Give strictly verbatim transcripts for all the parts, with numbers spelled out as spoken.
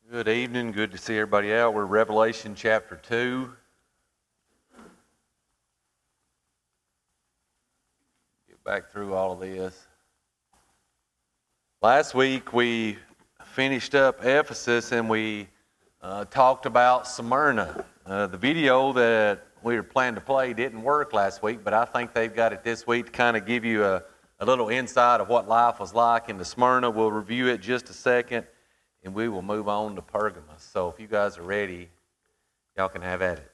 Good evening. Good to see everybody out. We're Revelation chapter two. Get back through all of this. Last week we finished up Ephesus and we uh, talked about Smyrna. Uh, the video that we were planning to play didn't work last week, but I think they've got it this week to kind of give you a, a little insight of what life was like in the Smyrna. We'll review it just a second. And we will move on to Pergamos. So if you guys are ready, y'all can have at it.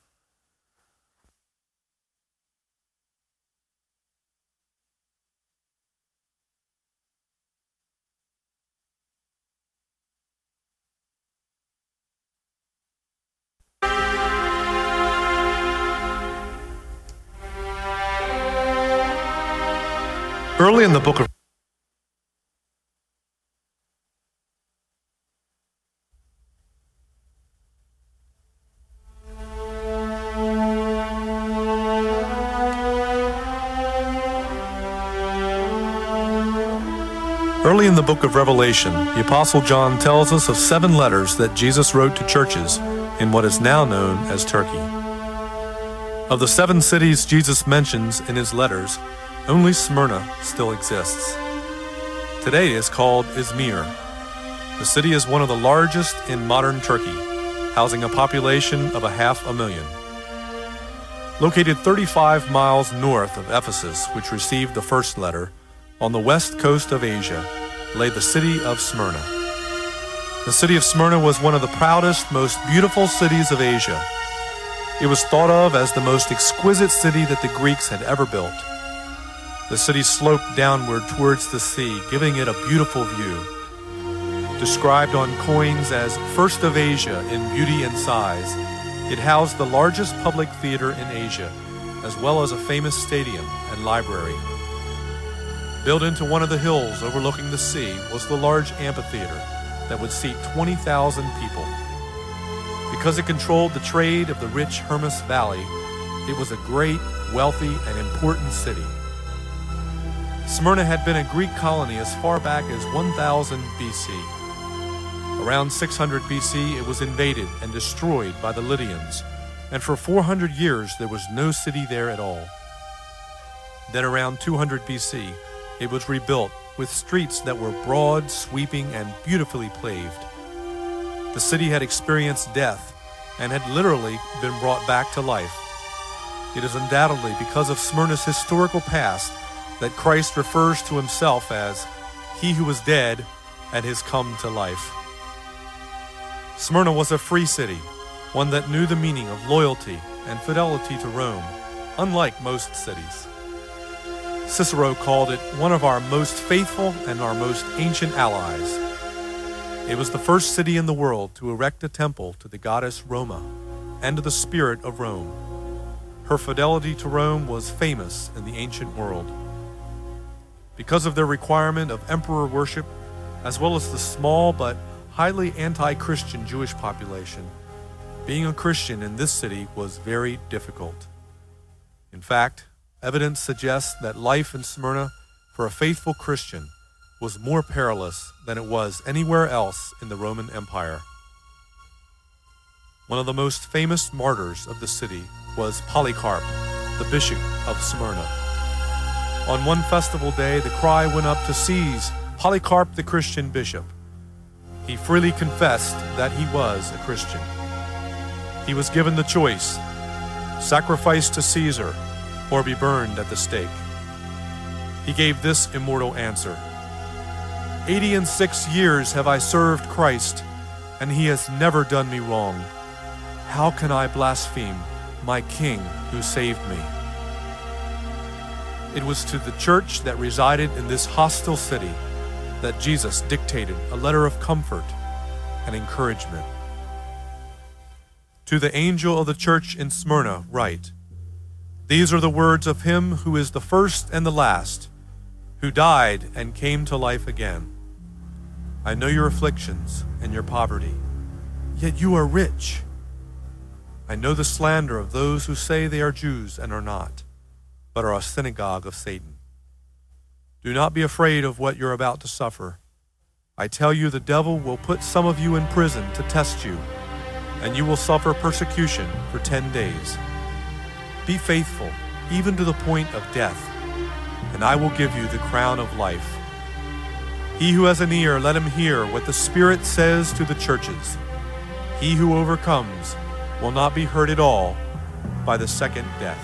Early in the book of Early in the book of Revelation, the Apostle John tells us of seven letters that Jesus wrote to churches in what is now known as Turkey. Of the seven cities Jesus mentions in his letters, only Smyrna still exists. Today it is called Izmir. The city is one of the largest in modern Turkey, housing a population of a half a million. Located thirty-five miles north of Ephesus, which received the first letter, on the west coast of Asia, lay the city of Smyrna. The city of Smyrna was one of the proudest, most beautiful cities of Asia. It was thought of as the most exquisite city that the Greeks had ever built. The city sloped downward towards the sea, giving it a beautiful view. Described on coins as first of Asia in beauty and size, it housed the largest public theater in Asia, as well as a famous stadium and library. Built into one of the hills overlooking the sea was the large amphitheater that would seat twenty thousand people. Because it controlled the trade of the rich Hermus Valley, it was a great, wealthy, and important city. Smyrna had been a Greek colony as far back as one thousand B C. Around six hundred B C, it was invaded and destroyed by the Lydians, and for four hundred years there was no city there at all. Then around two hundred B C, it was rebuilt with streets that were broad, sweeping, and beautifully paved. The city had experienced death and had literally been brought back to life. It is undoubtedly because of Smyrna's historical past that Christ refers to himself as he who was dead and has come to life. Smyrna was a free city, one that knew the meaning of loyalty and fidelity to Rome, unlike most cities. Cicero called it one of our most faithful and our most ancient allies. It was the first city in the world to erect a temple to the goddess Roma and to the spirit of Rome. Her fidelity to Rome was famous in the ancient world. Because of their requirement of emperor worship, as well as the small but highly anti-Christian Jewish population, being a Christian in this city was very difficult. In fact, evidence suggests that life in Smyrna for a faithful Christian was more perilous than it was anywhere else in the Roman Empire. One of the most famous martyrs of the city was Polycarp, the bishop of Smyrna. On one festival day, the cry went up to seize Polycarp the Christian bishop. He freely confessed that he was a Christian. He was given the choice: sacrifice to Caesar or be burned at the stake. He gave this immortal answer: Eighty and six years have I served Christ, and he has never done me wrong. How can I blaspheme my King who saved me? It was to the church that resided in this hostile city that Jesus dictated a letter of comfort and encouragement. To the angel of the church in Smyrna write, These are the words of him who is the first and the last, who died and came to life again. I know your afflictions and your poverty, yet you are rich. I know the slander of those who say they are Jews and are not, but are a synagogue of Satan. Do not be afraid of what you're about to suffer. I tell you, the devil will put some of you in prison to test you, and you will suffer persecution for ten days. Be faithful, even to the point of death, and I will give you the crown of life. He who has an ear, let him hear what the Spirit says to the churches. He who overcomes will not be hurt at all by the second death.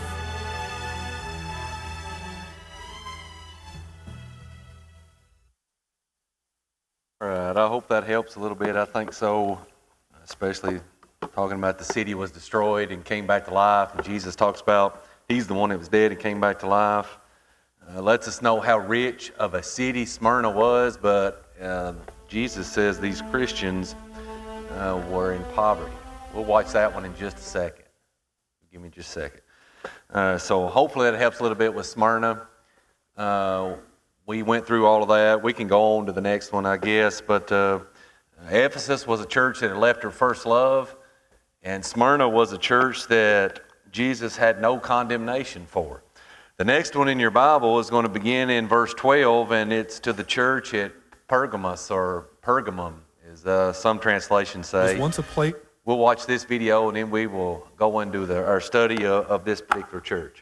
All right, I hope that helps a little bit. I think so, especially talking about the city was destroyed and came back to life. And Jesus talks about he's the one that was dead and came back to life. Uh, lets us know how rich of a city Smyrna was, but uh, Jesus says these Christians uh, were in poverty. We'll watch that one in just a second. Give me just a second. Uh, so hopefully that helps a little bit with Smyrna. Uh, we went through all of that. We can go on to the next one, I guess. But uh, Ephesus was a church that had left her first love, and Smyrna was a church that Jesus had no condemnation for. The next one in your Bible is going to begin in verse twelve, and it's to the church at Pergamos, or Pergamum, as uh, some translations say. There's once a place. We'll watch this video, and then we will go into the, our study of, of this particular church.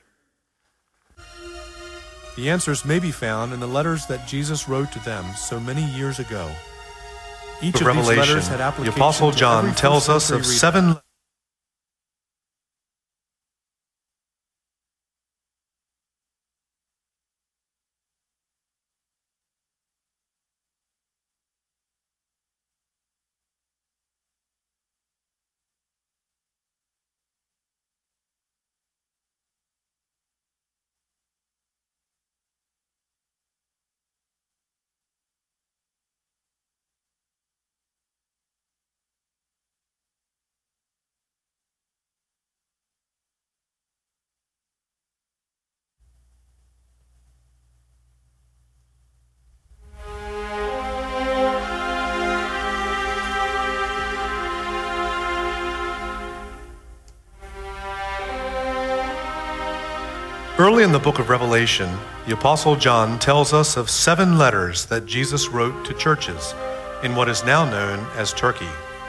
The answers may be found in the letters that Jesus wrote to them so many years ago. Each of these letters had application. The Apostle John tells us of seven. Early in the book of Revelation, the Apostle John tells us of seven letters that Jesus wrote to churches in what is now known as Turkey.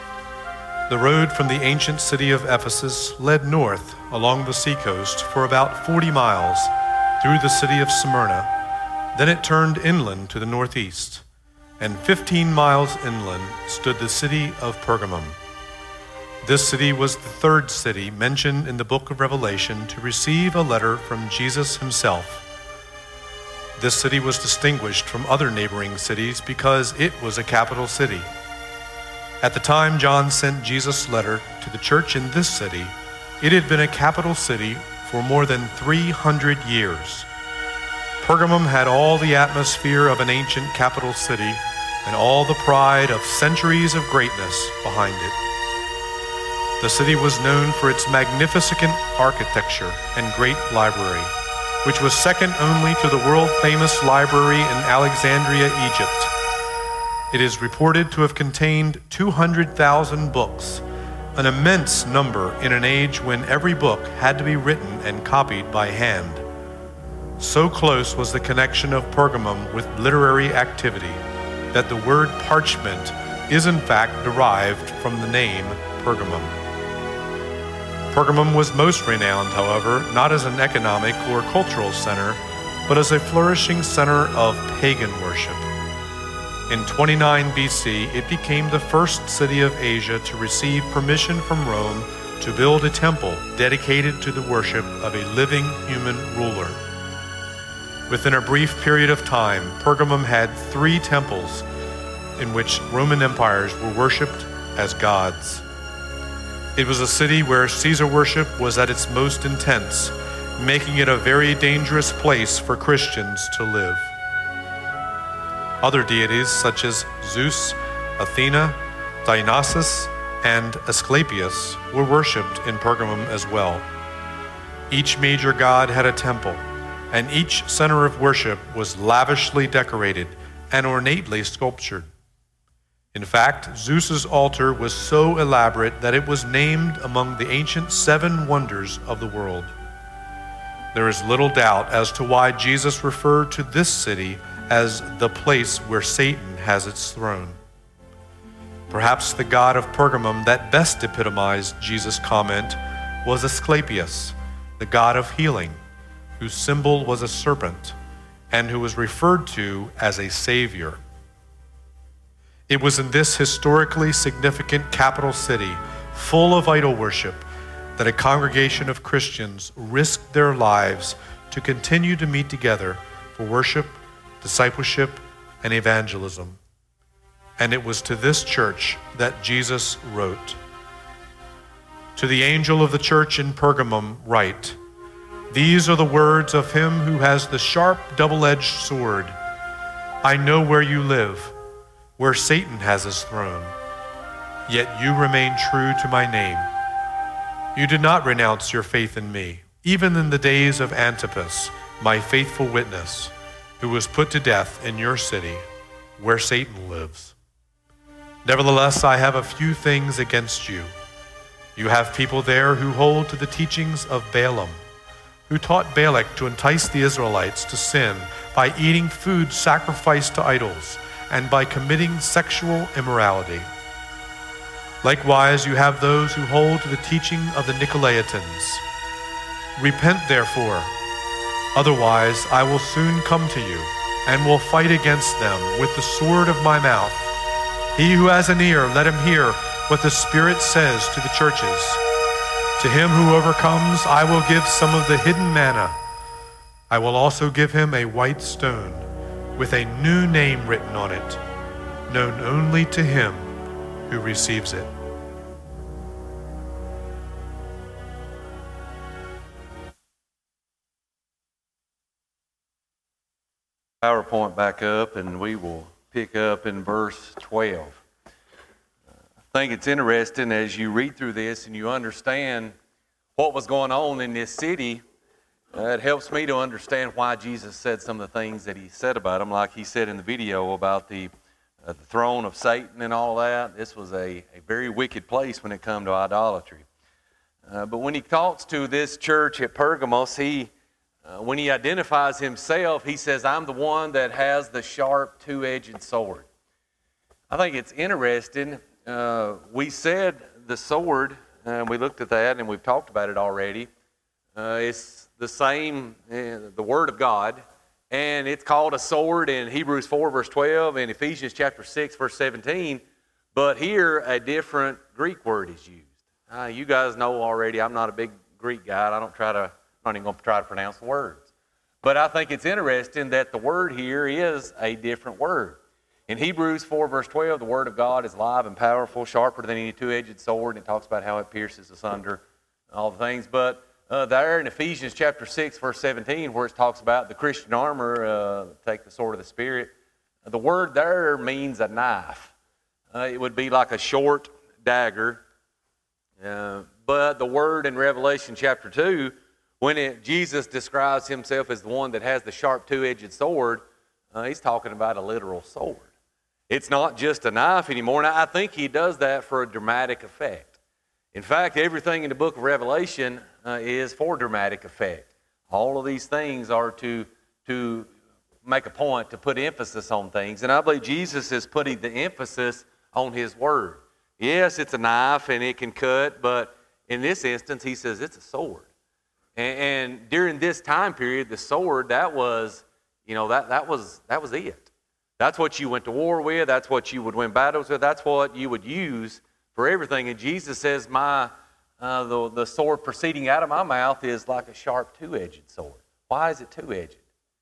The road from the ancient city of Ephesus led north along the seacoast for about forty miles through the city of Smyrna. Then it turned inland to the northeast, and fifteen miles inland stood the city of Pergamum. This city was the third city mentioned in the book of Revelation to receive a letter from Jesus himself. This city was distinguished from other neighboring cities because it was a capital city. At the time John sent Jesus' letter to the church in this city, it had been a capital city for more than three hundred years. Pergamum had all the atmosphere of an ancient capital city and all the pride of centuries of greatness behind it. The city was known for its magnificent architecture and great library, which was second only to the world-famous library in Alexandria, Egypt. It is reported to have contained two hundred thousand books, an immense number in an age when every book had to be written and copied by hand. So close was the connection of Pergamum with literary activity that the word parchment is in fact derived from the name Pergamum. Pergamum was most renowned, however, not as an economic or cultural center, but as a flourishing center of pagan worship. In twenty-nine B C, it became the first city of Asia to receive permission from Rome to build a temple dedicated to the worship of a living human ruler. Within a brief period of time, Pergamum had three temples in which Roman empires were worshipped as gods. It was a city where Caesar worship was at its most intense, making it a very dangerous place for Christians to live. Other deities such as Zeus, Athena, Dionysus, and Asclepius were worshipped in Pergamum as well. Each major god had a temple, and each center of worship was lavishly decorated and ornately sculptured. In fact, Zeus's altar was so elaborate that it was named among the ancient seven wonders of the world. There is little doubt as to why Jesus referred to this city as the place where Satan has its throne. Perhaps the god of Pergamum that best epitomized Jesus' comment was Asclepius, the god of healing, whose symbol was a serpent, and who was referred to as a savior. It was in this historically significant capital city, full of idol worship, that a congregation of Christians risked their lives to continue to meet together for worship, discipleship, and evangelism. And it was to this church that Jesus wrote, "To the angel of the church in Pergamum write, these are the words of him who has the sharp double-edged sword. I know where you live, where Satan has his throne. Yet you remain true to my name. You did not renounce your faith in me, even in the days of Antipas, my faithful witness, who was put to death in your city, where Satan lives. Nevertheless, I have a few things against you. You have people there who hold to the teachings of Balaam, who taught Balak to entice the Israelites to sin by eating food sacrificed to idols and by committing sexual immorality. Likewise, you have those who hold to the teaching of the Nicolaitans. Repent, therefore, otherwise I will soon come to you and will fight against them with the sword of my mouth. He who has an ear, let him hear what the Spirit says to the churches. To him who overcomes, I will give some of the hidden manna. I will also give him a white stone with a new name written on it, known only to him who receives it." PowerPoint back up, and we will pick up in verse twelve. I think it's interesting as you read through this and you understand what was going on in this city. Uh, it helps me to understand why Jesus said some of the things that he said about him, like he said in the video about the, uh, the throne of Satan and all that. This was a, a very wicked place when it come to idolatry. Uh, but when he talks to this church at Pergamos, he Uh, when he identifies himself, he says, "I'm the one that has the sharp two-edged sword." I think it's interesting. Uh, we said the sword, and we looked at that, and we've talked about it already. Uh, it's the same, uh, the Word of God, and it's called a sword in Hebrews four, verse twelve, and Ephesians chapter six, verse seventeen. But here, a different Greek word is used. Uh, you guys know already, I'm not a big Greek guy. I don't try to I'm not even going to try to pronounce the words. But I think it's interesting that the word here is a different word. In Hebrews four, verse twelve, the Word of God is live and powerful, sharper than any two-edged sword, and it talks about how it pierces asunder all the things. But uh, there in Ephesians chapter six, verse seventeen, where it talks about the Christian armor, uh, take the sword of the Spirit, the word there means a knife. Uh, it would be like a short dagger. Uh, but the word in Revelation chapter two, when it, Jesus describes himself as the one that has the sharp two-edged sword, uh, he's talking about a literal sword. It's not just a knife anymore, and I think he does that for a dramatic effect. In fact, everything in the book of Revelation uh, is for dramatic effect. All of these things are to, to make a point, to put emphasis on things, and I believe Jesus is putting the emphasis on his word. Yes, it's a knife and it can cut, but in this instance, he says it's a sword. And, and during this time period, the sword, that was, you know, that, that was that was it. That's what you went to war with. That's what you would win battles with. That's what you would use for everything. And Jesus says, "My uh, the, the sword proceeding out of my mouth is like a sharp two-edged sword." Why is it two-edged?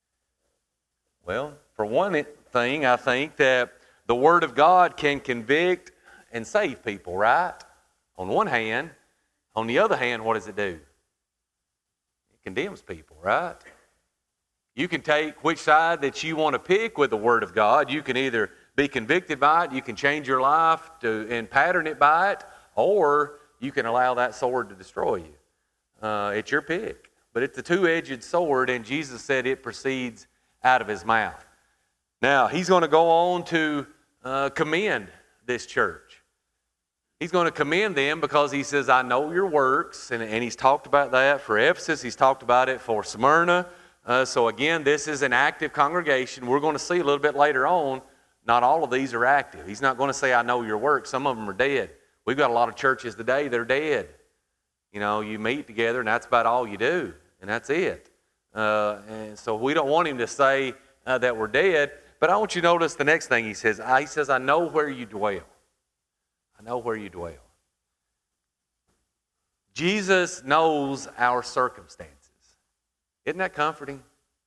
Well, for one thing, I think that the Word of God can convict and save people, right? On one hand. On the other hand, what does it do? Condemns people, right? You can take which side that you want to pick with the Word of God. You can either be convicted by it, you can change your life to, and pattern it by it, or you can allow that sword to destroy you. Uh, it's your pick. But it's a two-edged sword, and Jesus said it proceeds out of his mouth. Now, he's going to go on to uh, commend this church. He's going to commend them because he says, "I know your works," and, and he's talked about that for Ephesus. He's talked about it for Smyrna. Uh, so again, this is an active congregation. We're going to see a little bit later on, not all of these are active. He's not going to say, I know your work. Some of them are dead. We've got a lot of churches today that are dead. You know, you meet together and that's about all you do, and that's it. Uh, and so we don't want him to say uh, that we're dead. But I want you to notice the next thing he says. He says, I know where you dwell. I know where you dwell. Jesus knows our circumstances. Isn't that comforting?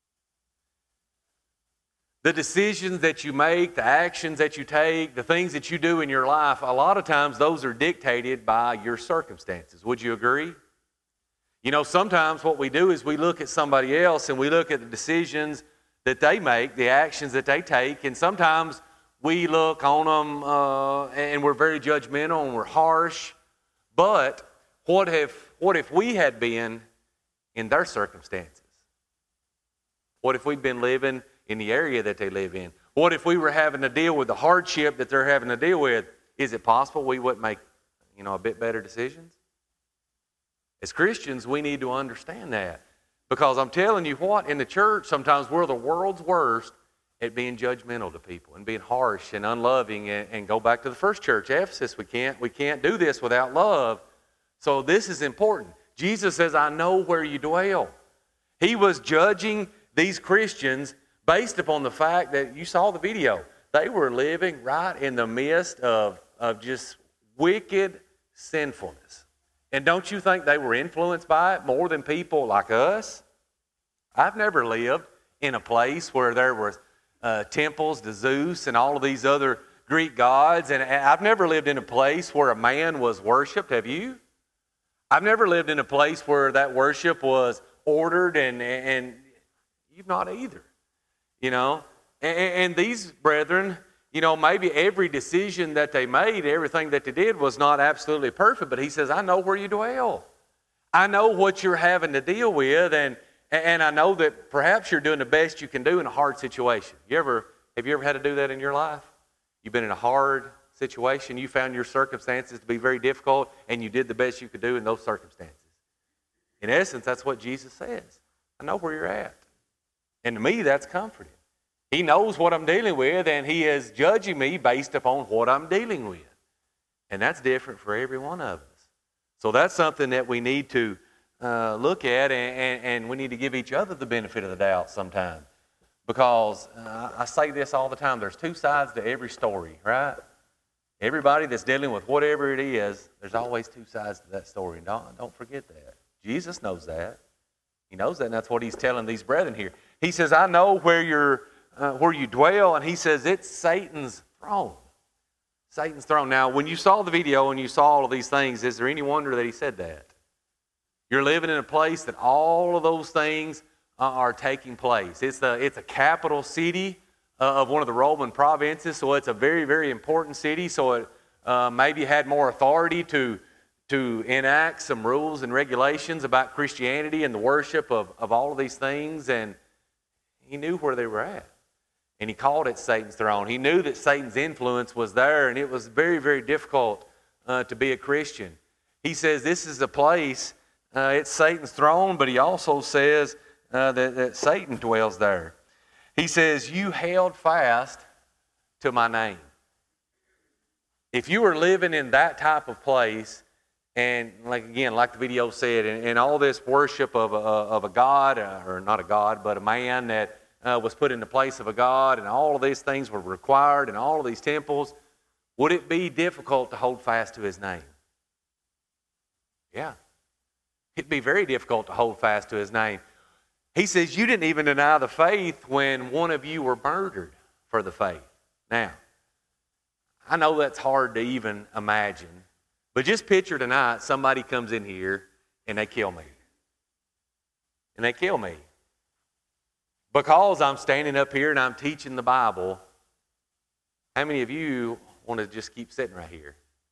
The decisions that you make, the actions that you take, the things that you do in your life, a lot of times those are dictated by your circumstances. Would you agree? You know, sometimes what we do is we look at somebody else and we look at the decisions that they make, the actions that they take, and sometimes we look on them uh, and we're very judgmental and we're harsh. But what if, what if we had been in their circumstances? What if we'd been living in the area that they live in? What if we were having to deal with the hardship that they're having to deal with? Is it possible we wouldn't make, you know, a bit better decisions? As Christians, we need to understand that. Because I'm telling you what, in the church, sometimes we're the world's worst at being judgmental to people and being harsh and unloving. And, and go back to the first church, Ephesus. We can't, we can't do this without love. So this is important. Jesus says, I know where you dwell. He was judging these Christians based upon the fact that you saw the video. They were living right in the midst of, of just wicked sinfulness. And don't you think they were influenced by it more than people like us? I've never lived in a place where there were uh, temples to Zeus and all of these other Greek gods. And I've never lived in a place where a man was worshipped. Have you? I've never lived in a place where that worship was ordered, and, and you've not either. You know, and, and these brethren, you know, maybe every decision that they made, everything that they did was not absolutely perfect, but he says, I know where you dwell. I know what you're having to deal with, and, and I know that perhaps you're doing the best you can do in a hard situation. You ever, have you ever had to do that in your life? You've been in a hard situation, you found your circumstances to be very difficult, and you did the best you could do in those circumstances. In essence, that's what Jesus says. I know where you're at. And to me, that's comforting. He knows what I'm dealing with, and he is judging me based upon what I'm dealing with. And that's different for every one of us. So that's something that we need to uh, look at, and, and, and we need to give each other the benefit of the doubt sometime. Because uh, I say this all the time, there's two sides to every story, right? Everybody that's dealing with whatever it is, there's always two sides to that story. Don't, don't forget that. Jesus knows that. He knows that, and that's what he's telling these brethren here. He says, I know where you're, uh, where you dwell, and he says it's Satan's throne. Satan's throne. Now, when you saw the video and you saw all of these things, is there any wonder that he said that? You're living in a place that all of those things uh, are taking place. It's, the, it's a capital city uh, of one of the Roman provinces, so it's a very, very important city, so it uh, maybe had more authority to to enact some rules and regulations about Christianity and the worship of, of all of these things, and he knew where they were at. And he called it Satan's throne. He knew that Satan's influence was there, and it was very, very difficult uh, to be a Christian. He says this is a place, uh, it's Satan's throne, but he also says uh, that, that Satan dwells there. He says, you held fast to my name. If you were living in that type of place, and like again, like the video said, and, and all this worship of a, of a God, uh, or not a God, but a man that uh, was put in the place of a God, and all of these things were required, and all of these temples, would it be difficult to hold fast to his name? Yeah. It'd be very difficult to hold fast to his name. He says, you didn't even deny the faith when one of you were murdered for the faith. Now, I know that's hard to even imagine. But just picture tonight, somebody comes in here and they kill me. And they kill me. Because I'm standing up here and I'm teaching the Bible, how many of you want to just keep sitting right here?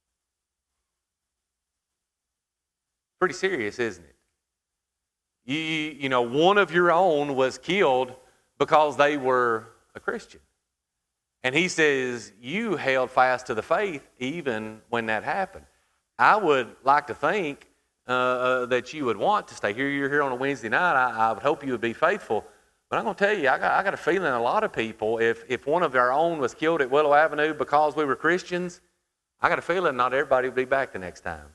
Pretty serious, isn't it? You, you know, one of your own was killed because they were a Christian. And he says, you held fast to the faith even when that happened. I would like to think uh, uh, that you would want to stay here. You're here on a Wednesday night. I, I would hope you would be faithful. But I'm going to tell you, I got, I got a feeling a lot of people, if, if one of our own was killed at Willow Avenue because we were Christians, I got a feeling not everybody will be back the next time.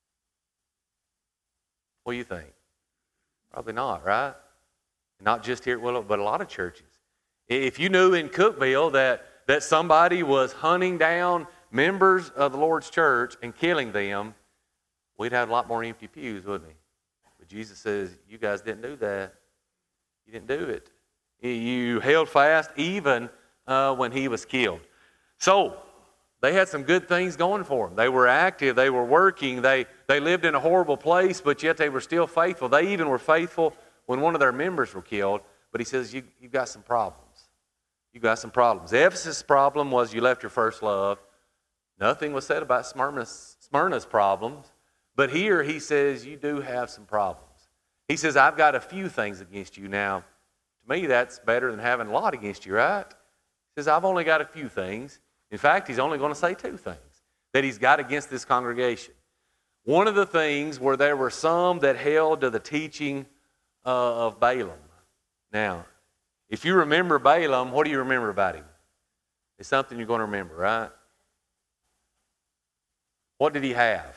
What do you think? Probably not, right? Not just here at Willow, but a lot of churches. If you knew in Cookeville that, that somebody was hunting down members of the Lord's church and killing them, we'd have a lot more empty pews, wouldn't we? But Jesus says, you guys didn't do that. You didn't do it. You held fast even uh, when he was killed. So, they had some good things going for them. They were active. They were working. They, they lived in a horrible place, but yet they were still faithful. They even were faithful when one of their members were killed. But he says, you, you've got some problems. You've got some problems. Ephesus' problem was you left your first love. Nothing was said about Smyrna's, Smyrna's problems. But here he says, you do have some problems. He says, I've got a few things against you. Now, to me, that's better than having a lot against you, right? He says, I've only got a few things. In fact, he's only going to say two things that he's got against this congregation. One of the things where there were some that held to the teaching uh, of Balaam. Now, if you remember Balaam, what do you remember about him? It's something you're going to remember, right? What did he have?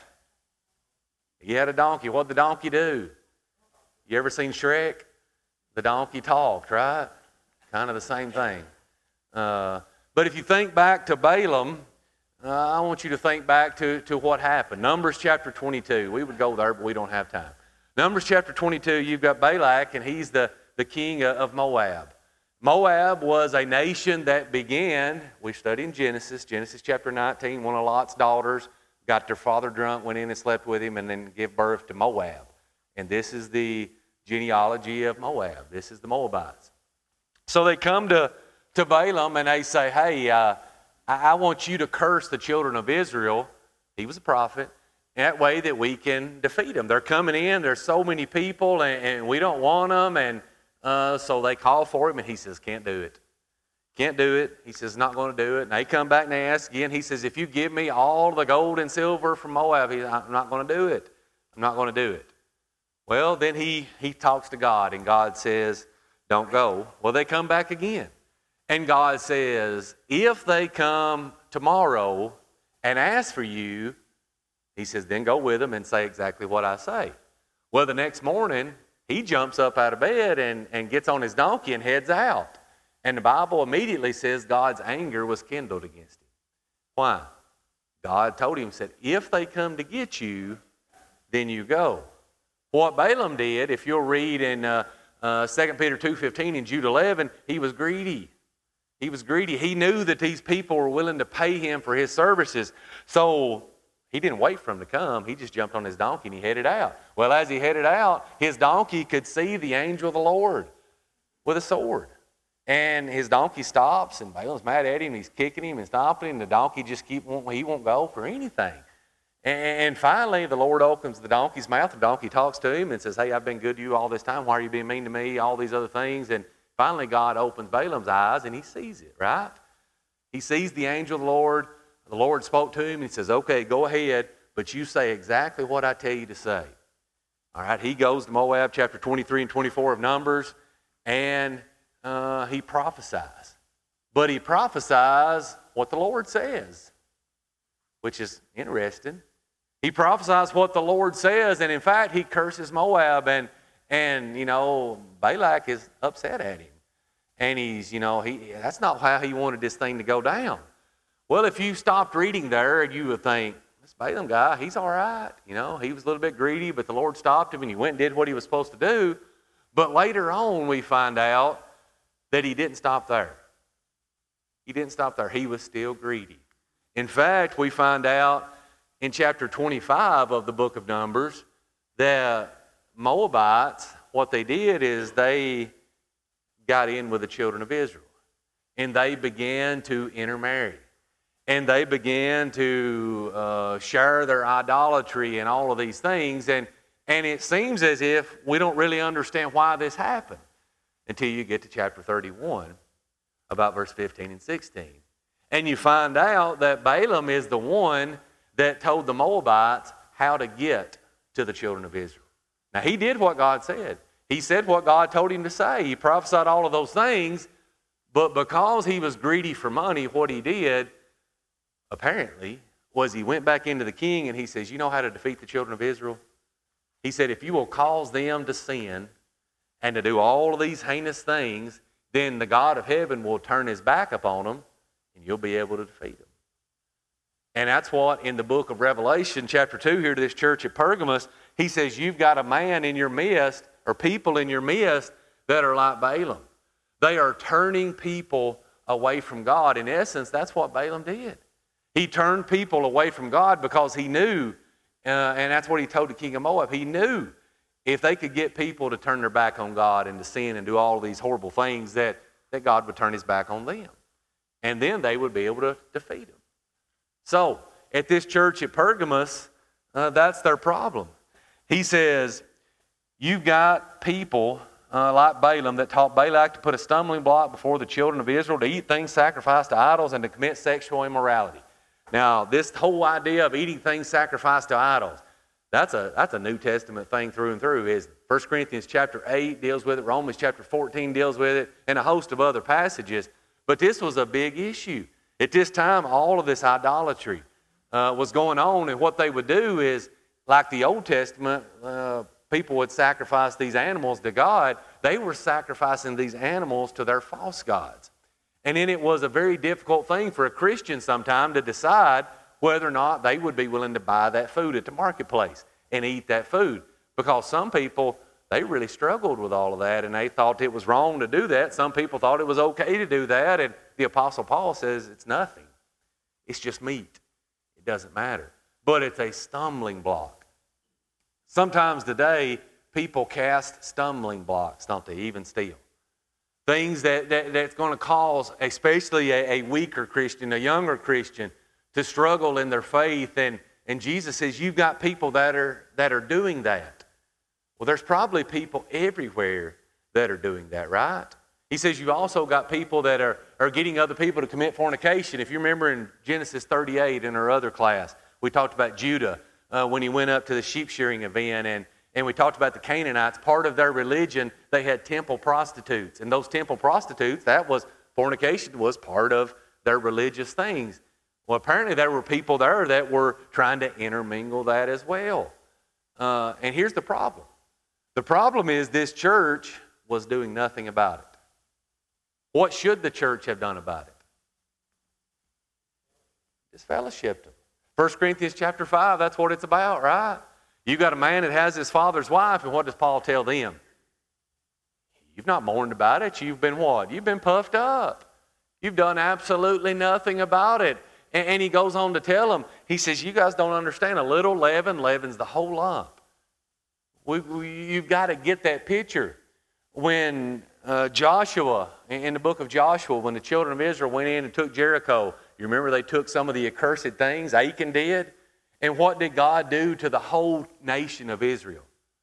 He had a donkey. What did the donkey do? You ever seen Shrek? The donkey talked, right? Kind of the same thing. Uh, but if you think back to Balaam, uh, I want you to think back to, to what happened. Numbers chapter twenty-two. We would go there, but we don't have time. Numbers chapter twenty-two, you've got Balak, and he's the, the king of Moab. Moab was a nation that began, we studied in Genesis, Genesis chapter nineteen, one of Lot's daughters got their father drunk, went in and slept with him, and then gave birth to Moab. And this is the genealogy of Moab. This is the Moabites. So they come to, to Balaam and they say, hey, uh, I, I want you to curse the children of Israel. He was a prophet. That way that we can defeat them. They're coming in. There's so many people and, and we don't want them. And uh, so they call for him and he says, can't do it. Can't do it. He says, not going to do it. And they come back and they ask again. He says, if you give me all the gold and silver from Moab, he, I'm not going to do it. I'm not going to do it. Well, then he, he talks to God, and God says, don't go. Well, they come back again. And God says, if they come tomorrow and ask for you, he says, then go with them and say exactly what I say. Well, the next morning, he jumps up out of bed and, and gets on his donkey and heads out. And the Bible immediately says God's anger was kindled against him. Why? God told him, said, if they come to get you, then you go. What Balaam did, if you'll read in uh, uh, Second Peter two fifteen and Jude eleven, he was greedy. He was greedy. He knew that these people were willing to pay him for his services. So he didn't wait for them to come. He just jumped on his donkey and he headed out. Well, as he headed out, his donkey could see the angel of the Lord with a sword. And his donkey stops, and Balaam's mad at him. He's kicking him and stomping him, and the donkey just keep he won't go for anything. And finally, the Lord opens the donkey's mouth. The donkey talks to him and says, hey, I've been good to you all this time. Why are you being mean to me? All these other things. And finally, God opens Balaam's eyes, and he sees it, right? He sees the angel of the Lord. The Lord spoke to him, and he says, okay, go ahead, but you say exactly what I tell you to say. All right, he goes to Moab, chapter twenty-three and twenty-four of Numbers, and uh, he prophesies. But he prophesies what the Lord says, which is interesting. He prophesies what the Lord says, and in fact, he curses Moab, and, and you know, Balak is upset at him. And he's, you know, he that's not how he wanted this thing to go down. Well, if you stopped reading there, you would think, this Balaam guy, he's all right. You know, he was a little bit greedy, but the Lord stopped him, and he went and did what he was supposed to do. But later on, we find out that he didn't stop there. He didn't stop there. He was still greedy. In fact, we find out in chapter twenty-five of the book of Numbers that Moabites, what they did is they got in with the children of Israel. And they began to intermarry. And they began to uh, share their idolatry and all of these things. And, and it seems as if we don't really understand why this happened until you get to chapter thirty-one, about verse fifteen and sixteen. And you find out that Balaam is the one that told the Moabites how to get to the children of Israel. Now, he did what God said. He said what God told him to say. He prophesied all of those things, but because he was greedy for money, what he did, apparently, was he went back into the king and he says, you know how to defeat the children of Israel? He said, if you will cause them to sin and to do all of these heinous things, then the God of heaven will turn his back upon them and you'll be able to defeat them. And that's what in the book of Revelation, chapter two, here to this church at Pergamos, he says, you've got a man in your midst, or people in your midst, that are like Balaam. They are turning people away from God. In essence, that's what Balaam did. He turned people away from God because he knew, uh, and that's what he told the king of Moab, he knew if they could get people to turn their back on God and to sin and do all these horrible things, that, that God would turn his back on them. And then they would be able to defeat him. So, at this church at Pergamos, uh, that's their problem. He says, you've got people uh, like Balaam that taught Balak to put a stumbling block before the children of Israel, to eat things sacrificed to idols, and to commit sexual immorality. Now, this whole idea of eating things sacrificed to idols, that's a, that's a New Testament thing through and through. Is First Corinthians chapter eight deals with it, Romans chapter fourteen deals with it, and a host of other passages. But this was a big issue. At this time, all of this idolatry uh, was going on, and what they would do is, like the Old Testament, uh, people would sacrifice these animals to God. They were sacrificing these animals to their false gods. And then it was a very difficult thing for a Christian sometime to decide whether or not they would be willing to buy that food at the marketplace and eat that food. Because some people, they really struggled with all of that, and they thought it was wrong to do that. Some people thought it was okay to do that, and the Apostle Paul says it's nothing. It's just meat. It doesn't matter. But it's a stumbling block. Sometimes today, people cast stumbling blocks, don't they, even still. Things that, that that's going to cause, especially a, a weaker Christian, a younger Christian, to struggle in their faith. And, and Jesus says, you've got people that are, that are doing that. Well, there's probably people everywhere that are doing that, right? He says you've also got people that are, are getting other people to commit fornication. If you remember in Genesis thirty-eight in our other class, we talked about Judah uh, when he went up to the sheep shearing event, and, and we talked about the Canaanites. Part of their religion, they had temple prostitutes. And those temple prostitutes, that was, fornication was part of their religious things. Well, apparently there were people there that were trying to intermingle that as well. Uh, and here's the problem. The problem is this church was doing nothing about it. What should the church have done about it? Just fellowshiped them. First Corinthians chapter five, that's what it's about, right? You got a man that has his father's wife, and what does Paul tell them? You've not mourned about it. You've been what? You've been puffed up. You've done absolutely nothing about it. And, and he goes on to tell them, he says, you guys don't understand. A little leaven leavens the whole lump. We, we, you've got to get that picture. When uh, Joshua, in the book of Joshua, when the children of Israel went in and took Jericho, you remember they took some of the accursed things Achan did? And what did God do to the whole nation of Israel?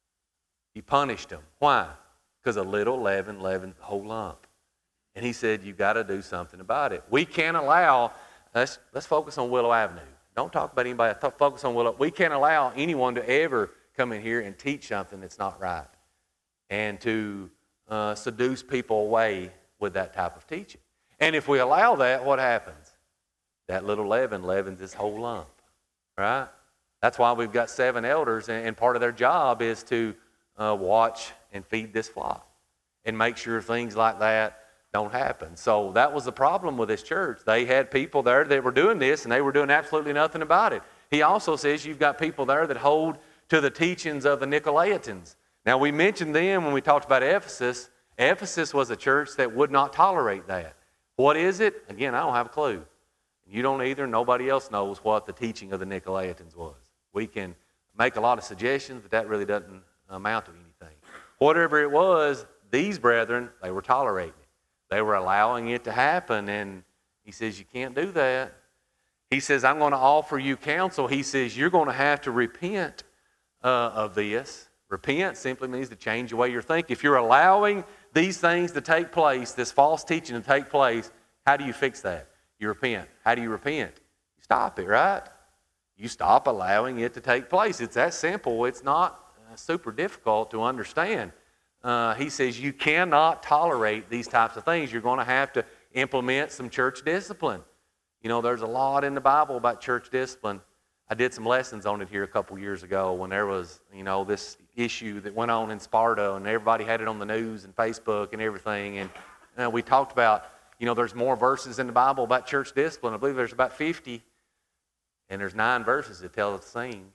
He punished them. Why? Because a little leaven leavens the whole lump. And he said, you've got to do something about it. We can't allow, let's, let's focus on Willow Avenue. Don't talk about anybody, focus on Willow. We can't allow anyone to ever come in here and teach something that's not right, and to uh, seduce people away with that type of teaching. And if we allow that, what happens? That little leaven leavens this whole lump, right? That's why we've got seven elders, and part of their job is to uh, watch and feed this flock and make sure things like that don't happen. So that was the problem with this church. They had people there that were doing this, and they were doing absolutely nothing about it. He also says you've got people there that hold to the teachings of the Nicolaitans. Now, we mentioned them when we talked about Ephesus. Ephesus was a church that would not tolerate that. What is it? Again, I don't have a clue. You don't either. Nobody else knows what the teaching of the Nicolaitans was. We can make a lot of suggestions, but that really doesn't amount to anything. Whatever it was, these brethren, they were tolerating it. They were allowing it to happen, and he says, you can't do that. He says, I'm going to offer you counsel. He says, you're going to have to repent uh, of this. Repent simply means to change the way you're thinking. If you're allowing these things to take place, this false teaching to take place, how do you fix that? You repent. How do you repent? You stop it, right? You stop allowing it to take place. It's that simple. It's not uh, super difficult to understand. uh, he says you cannot tolerate these types of things. You're going to have to implement some church discipline. You know, there's a lot in the Bible about church discipline. I did some lessons on it here a couple years ago when there was, you know, this issue that went on in Sparta, and everybody had it on the news and Facebook and everything. And uh, we talked about, you know, there's more verses in the Bible about church discipline. I believe there's about fifty, and there's nine verses that tell us to sing.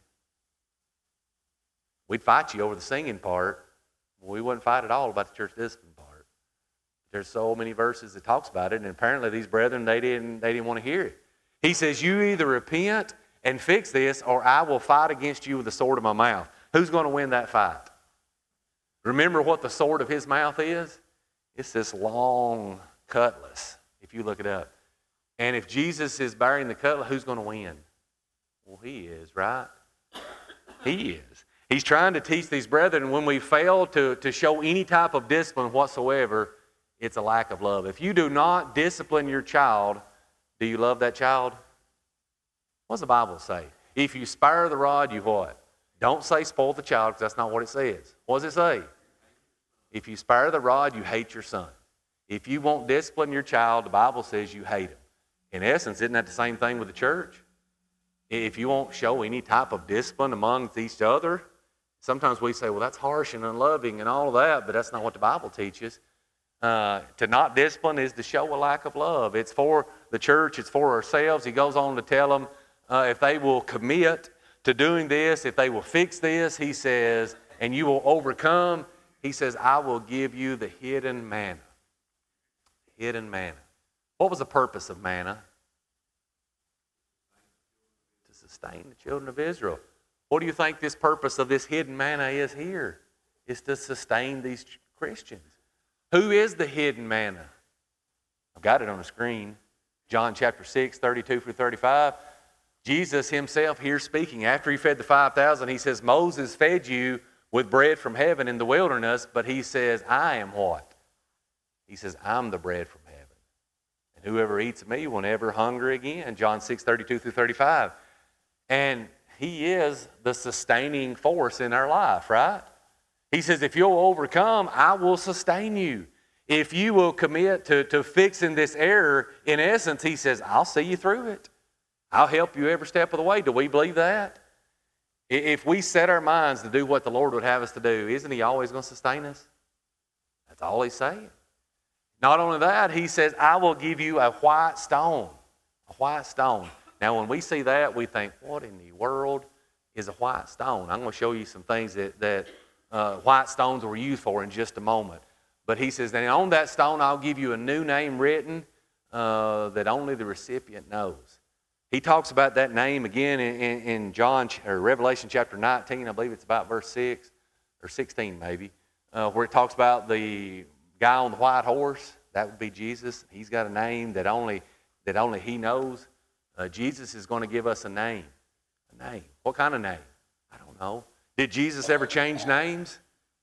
We'd fight you over the singing part. We wouldn't fight at all about the church discipline part. There's so many verses that talks about it, and apparently these brethren, they didn't, they didn't want to hear it. He says, you either repent and fix this, or I will fight against you with the sword of my mouth. Who's going to win that fight? Remember what the sword of his mouth is? It's this long cutlass, if you look it up. And if Jesus is bearing the cutlass, who's going to win? Well, he is, right? He is. He's trying to teach these brethren, when we fail to, to show any type of discipline whatsoever, it's a lack of love. If you do not discipline your child, do you love that child? What does the Bible say? If you spare the rod, you what? Don't say spoil the child, because that's not what it says. What does it say? If you spare the rod, you hate your son. If you won't discipline your child, the Bible says you hate him. In essence, isn't that the same thing with the church? If you won't show any type of discipline amongst each other, sometimes we say, well, that's harsh and unloving and all of that, but that's not what the Bible teaches. Uh, to not discipline is to show a lack of love. It's for the church. It's for ourselves. He goes on to tell them, uh, if they will commit to doing this, if they will fix this, he says, and you will overcome, he says, I will give you the hidden manna. Hidden manna. What was the purpose of manna? To sustain the children of Israel. What do you think this purpose of this hidden manna is here? It's to sustain these Christians. Who is the hidden manna? I've got it on the screen. John chapter six, thirty-two through thirty-five. Jesus himself here speaking. After he fed the five thousand, he says, Moses fed you with bread from heaven in the wilderness, but he says, I am what? He says, I'm the bread from heaven. And whoever eats of me will never hunger again. John six, thirty-two through thirty-five. And he is the sustaining force in our life, right? He says, if you'll overcome, I will sustain you. If you will commit to, to fixing this error, in essence, he says, I'll see you through it. I'll help you every step of the way. Do we believe that? If we set our minds to do what the Lord would have us to do, isn't he always going to sustain us? That's all he's saying. Not only that, he says, I will give you a white stone. A white stone. Now, when we see that, we think, what in the world is a white stone? I'm going to show you some things that, that uh, white stones were used for in just a moment. But he says, and on that stone, I'll give you a new name written uh, that only the recipient knows. He talks about that name again in, in, in John or Revelation chapter nineteen. I believe it's about verse six or sixteen maybe, uh, where it talks about the guy on the white horse. That would be Jesus. He's got a name that only that only he knows. Uh, Jesus is going to give us a name. A name. What kind of name? I don't know. Did Jesus ever change names?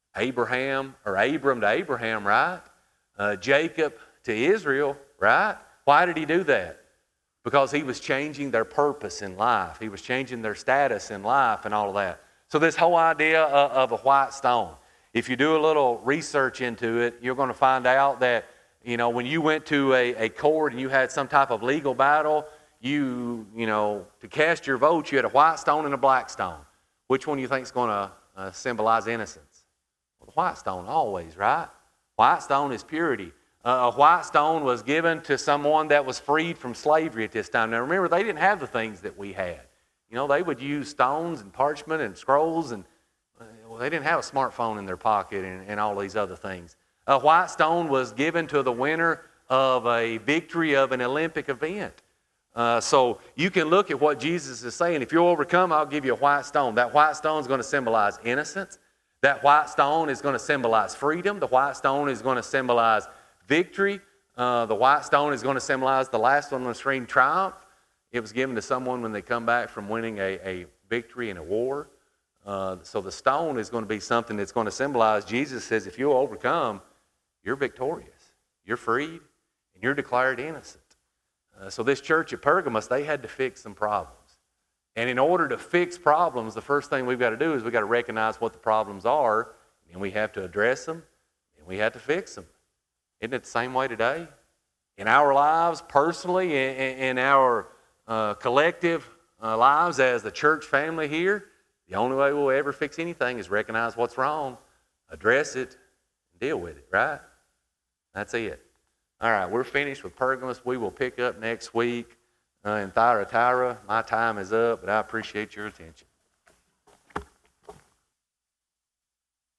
Abraham or Abram to Abraham, right? Uh, Jacob to Israel, right? Why did he do that? Because he was changing their purpose in life. He was changing their status in life and all of that. So this whole idea of, of a white stone, if you do a little research into it, you're going to find out that, you know, when you went to a, a court and you had some type of legal battle, you, you know, to cast your vote, you had a white stone and a black stone. Which one do you think is going to uh, symbolize innocence? Well, the white stone always, right? White stone is purity. Uh, a white stone was given to someone that was freed from slavery at this time. Now remember, they didn't have the things that we had. You know, they would use stones and parchment and scrolls, and uh, well, they didn't have a smartphone in their pocket and, and all these other things. A white stone was given to the winner of a victory of an Olympic event. Uh, so you can look at what Jesus is saying. If you'll overcome, I'll give you a white stone. That white stone is going to symbolize innocence. That white stone is going to symbolize freedom. The white stone is going to symbolize victory. Uh, the white stone is going to symbolize the last one on the screen, triumph. It was given to someone when they come back from winning a, a victory in a war. Uh, so the stone is going to be something that's going to symbolize, Jesus says, if you'll overcome, you're victorious. You're freed, and you're declared innocent. Uh, so this church at Pergamos, they had to fix some problems. And in order to fix problems, the first thing we've got to do is we've got to recognize what the problems are, and we have to address them. we had to fix them. Isn't it the same way today? In our lives, personally, in, in our uh, collective uh, lives as the church family here, the only way we'll ever fix anything is recognize what's wrong, address it, and deal with it, right? That's it. All right, we're finished with Pergamos. We will pick up next week uh, in Thyatira. My time is up, but I appreciate your attention.